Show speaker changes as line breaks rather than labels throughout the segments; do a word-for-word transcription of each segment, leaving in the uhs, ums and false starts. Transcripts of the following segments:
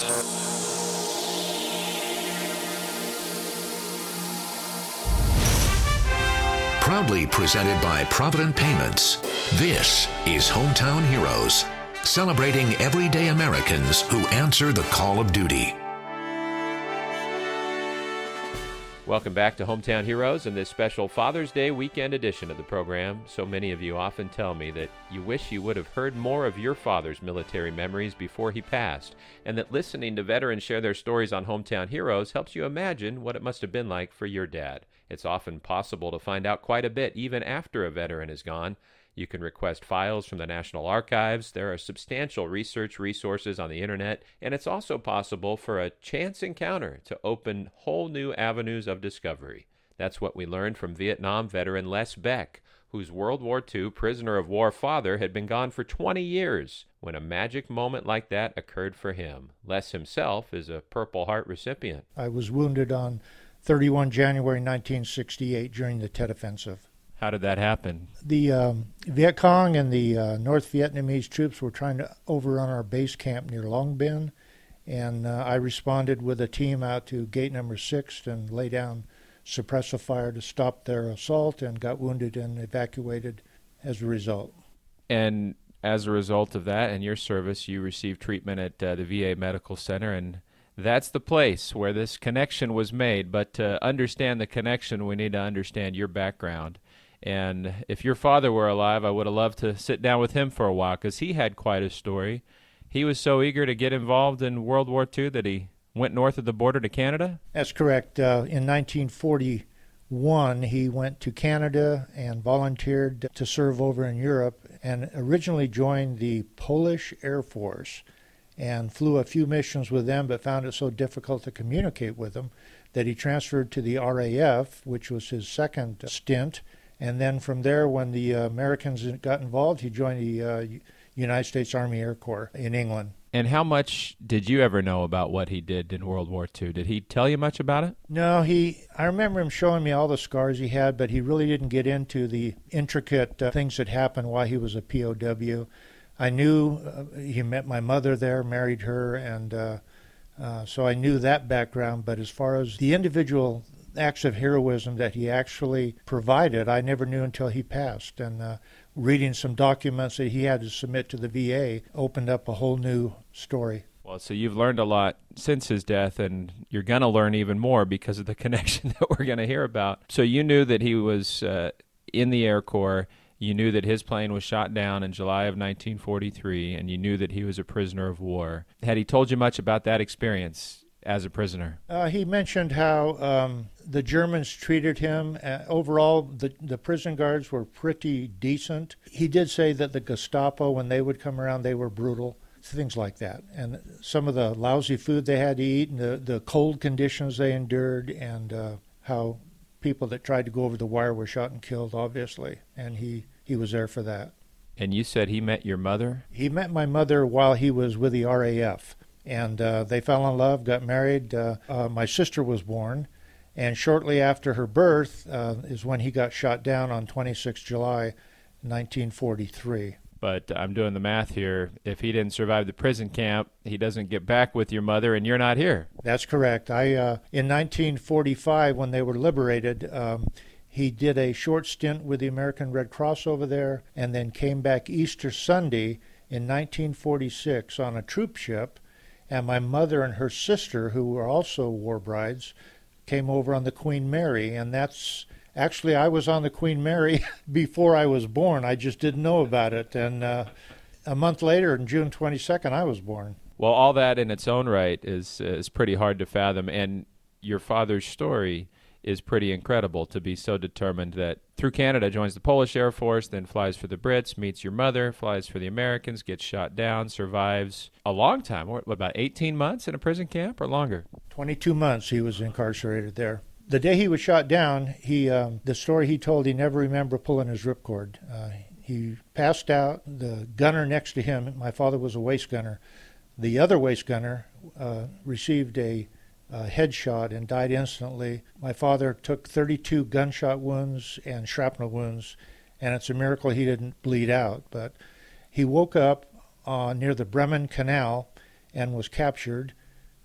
Proudly presented by Provident Payments, this is Hometown Heroes, celebrating everyday Americans who answer the call of duty.
Welcome back to Hometown Heroes and this special Father's Day weekend edition of the program. So many of you often tell me that you wish you would have heard more of your father's military memories before he passed, and that listening to veterans share their stories on Hometown Heroes helps you imagine what it must have been like for your dad. It's often possible to find out quite a bit even after a veteran is gone. You can request files from the National Archives. There are substantial research resources on the internet, and it's also possible for a chance encounter to open whole new avenues of discovery. That's what we learned from Vietnam veteran Les Beck, whose World War Two prisoner of war father had been gone for twenty years when a magic moment like that occurred for him. Les himself is a Purple Heart recipient.
I was wounded on thirty-first of January nineteen sixty-eight during the Tet Offensive.
How did that happen?
The um, Viet Cong and the uh, North Vietnamese troops were trying to overrun our base camp near Long Binh, and uh, I responded with a team out to gate number six and lay down suppressive fire to stop their assault, and got wounded and evacuated as a result.
And as a result of that and your service, you received treatment at uh, the V A Medical Center, and that's the place where this connection was made. But to understand the connection, we need to understand your background. And if your father were alive, I would have loved to sit down with him for a while, because he had quite a story. He was so eager to get involved in World War Two that he went north of the border to Canada?
That's correct. Uh, in nineteen forty-one, he went to Canada and volunteered to serve over in Europe, and originally joined the Polish Air Force and flew a few missions with them, but found it so difficult to communicate with them that he transferred to the R A F, which was his second stint. And then from there, when the uh, Americans got involved, he joined the uh, United States Army Air Corps in England.
And how much did you ever know about what he did in World War Two? Did he tell you much about it?
No, he. I remember him showing me all the scars he had, but he really didn't get into the intricate uh, things that happened while he was a P O W. I knew uh, he met my mother there, married her, and uh, uh, so I knew that background. But as far as the individual acts of heroism that he actually provided, I never knew until he passed. And uh, reading some documents that he had to submit to the V A opened up a whole new story.
Well, so you've learned a lot since his death, and you're going to learn even more because of the connection that we're going to hear about. So you knew that he was uh, in the Air Corps. You knew that his plane was shot down in July of nineteen forty-three, and you knew that he was a prisoner of war. Had he told you much about that experience as a prisoner?
Uh, he mentioned how um, the Germans treated him. Uh, overall, the, the prison guards were pretty decent. He did say that the Gestapo, when they would come around, they were brutal, things like that. And some of the lousy food they had to eat, and the, the cold conditions they endured, and uh, how people that tried to go over the wire were shot and killed, obviously. And he, he was there for that.
And you said he met your mother?
He met my mother while he was with the R A F. And uh, they fell in love, got married. Uh, uh, my sister was born, and shortly after her birth uh, is when he got shot down on the twenty-sixth of July, nineteen forty-three.
But I'm doing the math here. If he didn't survive the prison camp, he doesn't get back with your mother, and you're not here.
That's correct. I uh, in nineteen forty-five, when they were liberated, um, he did a short stint with the American Red Cross over there, and then came back Easter Sunday in nineteen forty-six on a troop ship. And my mother and her sister, who were also war brides, came over on the Queen Mary. And that's actually, I was on the Queen Mary before I was born. I just didn't know about it. And uh, a month later, on June twenty-second, I was born.
Well, all that in its own right is is pretty hard to fathom. And your father's story is pretty incredible, to be so determined that through Canada joins the Polish Air Force, then flies for the Brits, meets your mother, flies for the Americans, gets shot down, survives a long time, what, about eighteen months in a prison camp or longer?
twenty-two months he was incarcerated there. The day he was shot down, he um, the story he told, he never remembered pulling his ripcord. Uh, he passed out. The gunner next to him, my father was a waist gunner, the other waist gunner uh, received a Uh, headshot and died instantly. My father took thirty-two gunshot wounds and shrapnel wounds, and it's a miracle he didn't bleed out. But he woke up uh, near the Bremen Canal and was captured,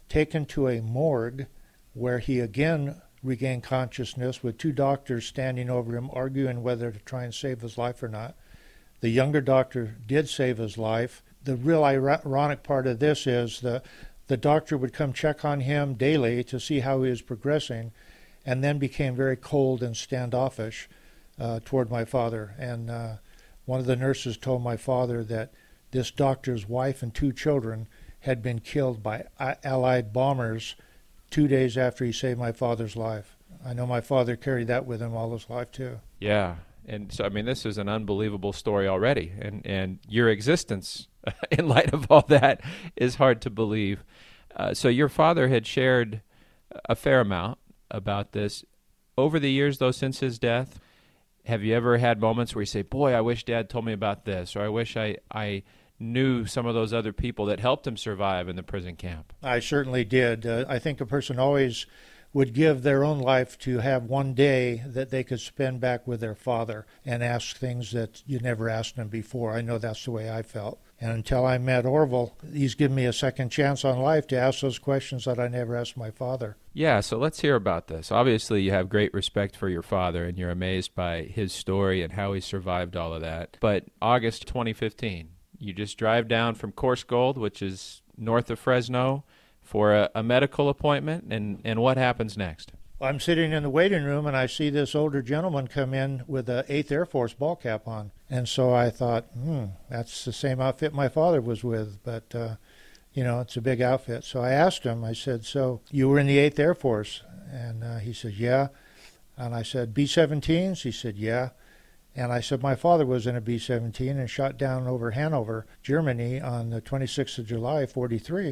taken to a morgue where he again regained consciousness with two doctors standing over him arguing whether to try and save his life or not. The younger doctor did save his life. The real ironic part of this is the, the doctor would come check on him daily to see how he was progressing, and then became very cold and standoffish uh, toward my father. And uh, one of the nurses told my father that this doctor's wife and two children had been killed by Allied bombers two days after he saved my father's life. I know my father carried that with him all his life, too.
Yeah. And so, I mean, this is an unbelievable story already. And, and your existence, in light of all that, is hard to believe. Uh, so your father had shared a fair amount about this. Over the years, though, since his death, have you ever had moments where you say, boy, I wish Dad told me about this, or I wish I... I knew some of those other people that helped him survive in the prison camp?
I certainly did. Uh, I think a person always would give their own life to have one day that they could spend back with their father and ask things that you never asked him before. I know that's the way I felt. And until I met Orville, he's given me a second chance on life to ask those questions that I never asked my father.
Yeah, so let's hear about this. Obviously, you have great respect for your father, and you're amazed by his story and how he survived all of that. But August twenty fifteen, you just drive down from Coarse Gold, which is north of Fresno, for a, a medical appointment, and, and what happens next?
I'm sitting in the waiting room, and I see this older gentleman come in with a eighth Air Force ball cap on. And so I thought, hmm, that's the same outfit my father was with, but, uh, you know, it's a big outfit. So I asked him, I said, so you were in the eighth Air Force? And uh, he said, yeah. And I said, B seventeens? He said, yeah. And I said, my father was in a B seventeen and shot down over Hanover, Germany on the twenty-sixth of July, forty-three.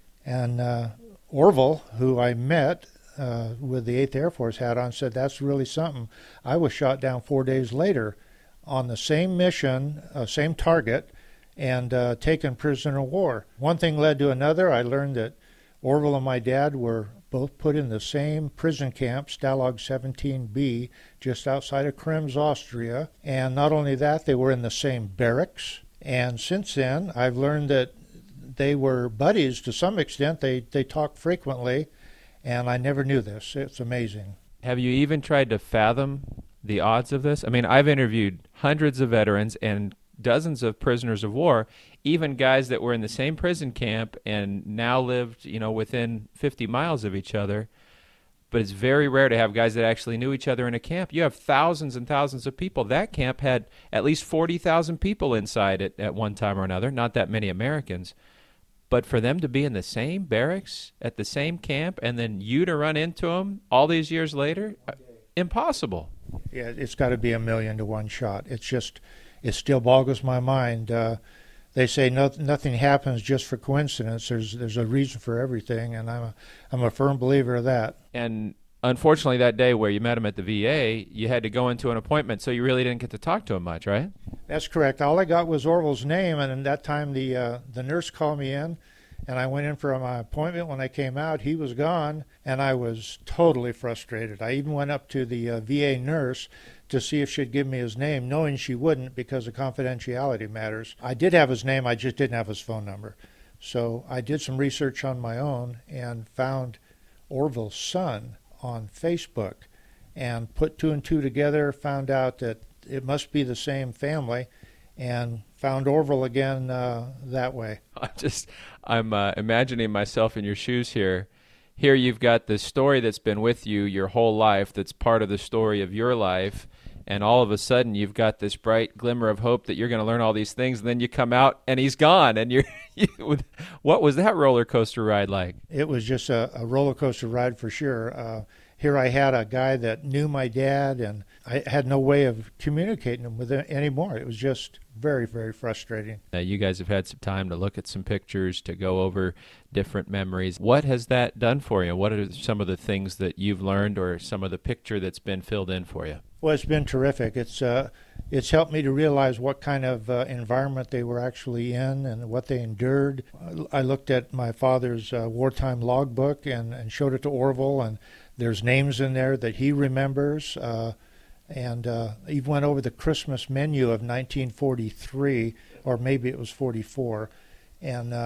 And uh, Orville, who I met uh, with the eighth Air Force hat on, said, that's really something. I was shot down four days later on the same mission, uh, same target, and uh, taken prisoner of war. One thing led to another. I learned that Orville and my dad were both put in the same prison camp, Stalag seventeen B, just outside of Krems, Austria. And not only that, they were in the same barracks. And since then, I've learned that they were buddies to some extent. They, they talked frequently, and I never knew this. It's amazing.
Have you even tried to fathom the odds of this? I mean, I've interviewed hundreds of veterans and dozens of prisoners of war, even guys that were in the same prison camp and now lived, you know, within fifty miles of each other. But it's very rare to have guys that actually knew each other in a camp. You have thousands and thousands of people. That camp had at least forty thousand people inside it at one time or another, not that many Americans. But for them to be in the same barracks at the same camp and then you to run into them all these years later, impossible.
Yeah, it's got to be a million to one shot. It's just... It still boggles my mind. Uh, they say no, nothing happens just for coincidence. There's there's a reason for everything, and I'm a, I'm a firm believer of that.
And unfortunately, that day where you met him at the V A, you had to go into an appointment, so you really didn't get to talk to him much, right?
That's correct. All I got was Orville's name, and at that time the uh, the nurse called me in, and I went in for my appointment. When I came out, he was gone, and I was totally frustrated. I even went up to the uh, V A nurse to see if she'd give me his name, knowing she wouldn't because of confidentiality matters. I did have his name, I just didn't have his phone number. So I did some research on my own and found Orville's son on Facebook and put two and two together, found out that it must be the same family, and found Orville again uh, that way.
I just, I'm uh, imagining myself in your shoes here. Here you've got the story that's been with you your whole life, that's part of the story of your life, and all of a sudden you've got this bright glimmer of hope that you're going to learn all these things, and then you come out and he's gone. And you're, you, what was that roller coaster ride like?
It was just a, a roller coaster ride for sure. Uh, here I had a guy that knew my dad, and I had no way of communicating with him anymore. It was just very, very frustrating.
Uh, you guys have had some time to look at some pictures, to go over different memories. What has that done for you? What are some of the things that you've learned, or some of the picture that's been filled in for you?
Well, it's been terrific. It's uh, it's helped me to realize what kind of uh, environment they were actually in and what they endured. I looked at my father's uh, wartime logbook and, and showed it to Orville, and there's names in there that he remembers. Uh, and uh, even went over the Christmas menu of nineteen forty-three, or maybe it was forty-four. And uh,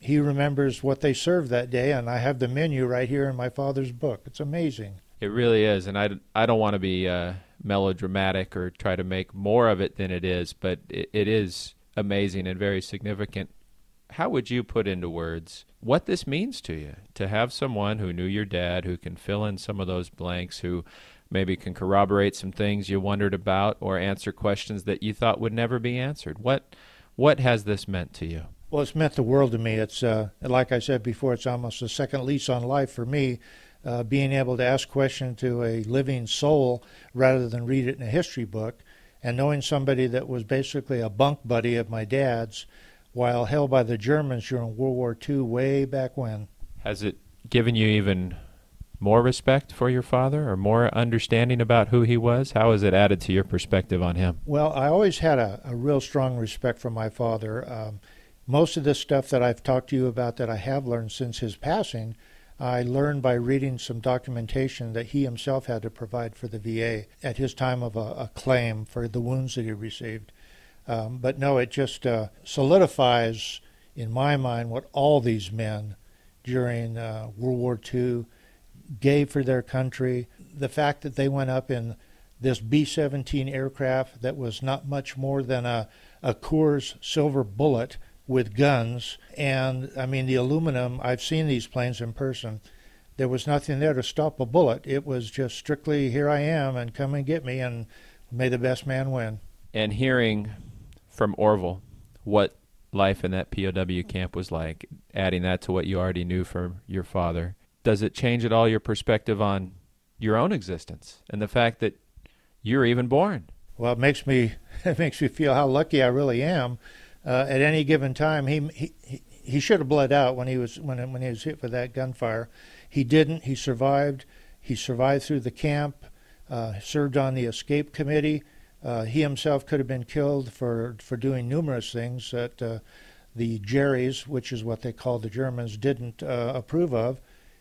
he remembers what they served that day, and I have the menu right here in my father's book. It's amazing.
It really is, and I, I don't want to be uh, melodramatic or try to make more of it than it is, but it, it is amazing and very significant. How would you put into words what this means to you, to have someone who knew your dad, who can fill in some of those blanks, who maybe can corroborate some things you wondered about or answer questions that you thought would never be answered? What what has this meant to you?
Well, it's meant the world to me. It's uh, like I said before, it's almost a second lease on life for me, uh, being able to ask questions to a living soul rather than read it in a history book, and knowing somebody that was basically a bunk buddy of my dad's while held by the Germans during World War Two way back when.
Has it given you even more respect for your father or more understanding about who he was? How has it added to your perspective on him?
Well, I always had a, a real strong respect for my father. Um, most of this stuff that I've talked to you about that I have learned since his passing, I learned by reading some documentation that he himself had to provide for the V A at his time of a, a claim for the wounds that he received. Um, but no, it just uh, solidifies in my mind what all these men during uh, World War Two gave for their country. The fact that they went up in this B seventeen aircraft that was not much more than a, a Coors Silver Bullet with guns. And, I mean, the aluminum, I've seen these planes in person. There was nothing there to stop a bullet. It was just strictly, here I am, and come and get me, and may the best man win.
And hearing from Orville what life in that P O W camp was like, adding that to what you already knew from your father, does it change at all your perspective on your own existence and the fact that you're even born?
Well, it makes me it makes me feel how lucky I really am. Uh, at any given time, he he he should have bled out when he was when when he was hit with that gunfire. He didn't. He survived. He survived through the camp. Uh, served on the escape committee. Uh, he himself could have been killed for, for doing numerous things that uh, the Jerrys, which is what they called the Germans, didn't uh, approve of.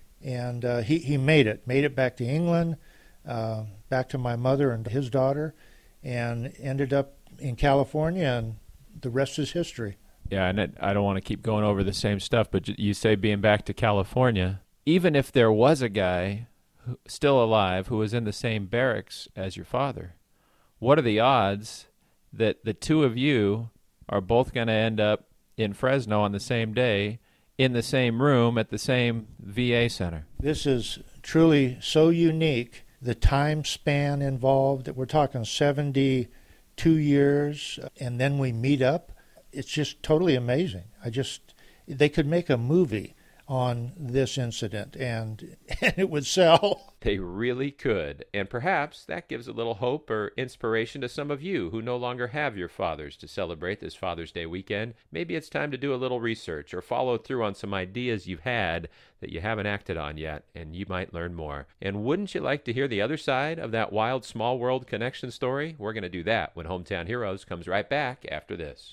And uh, he, he made it, made it back to England, uh, back to my mother and his daughter, and ended up in California, and the rest is history.
Yeah, and it, I don't want to keep going over the same stuff, but you say being back to California. Even if there was a guy who, still alive who was in the same barracks as your father, what are the odds that the two of you are both going to end up in Fresno on the same day, in the same room, at the same V A center?
This is truly so unique. The time span involved, we're talking seventy-two years, and then we meet up. It's just totally amazing. I just, they could make a movie on this incident, and, and it would sell.
They really could. And perhaps that gives a little hope or inspiration to some of you who no longer have your fathers to celebrate this Father's Day weekend. Maybe it's time to do a little research or follow through on some ideas you've had that you haven't acted on yet, and you might learn more. And wouldn't you like to hear the other side of that wild small world connection story? We're going to do that when Hometown Heroes comes right back after this.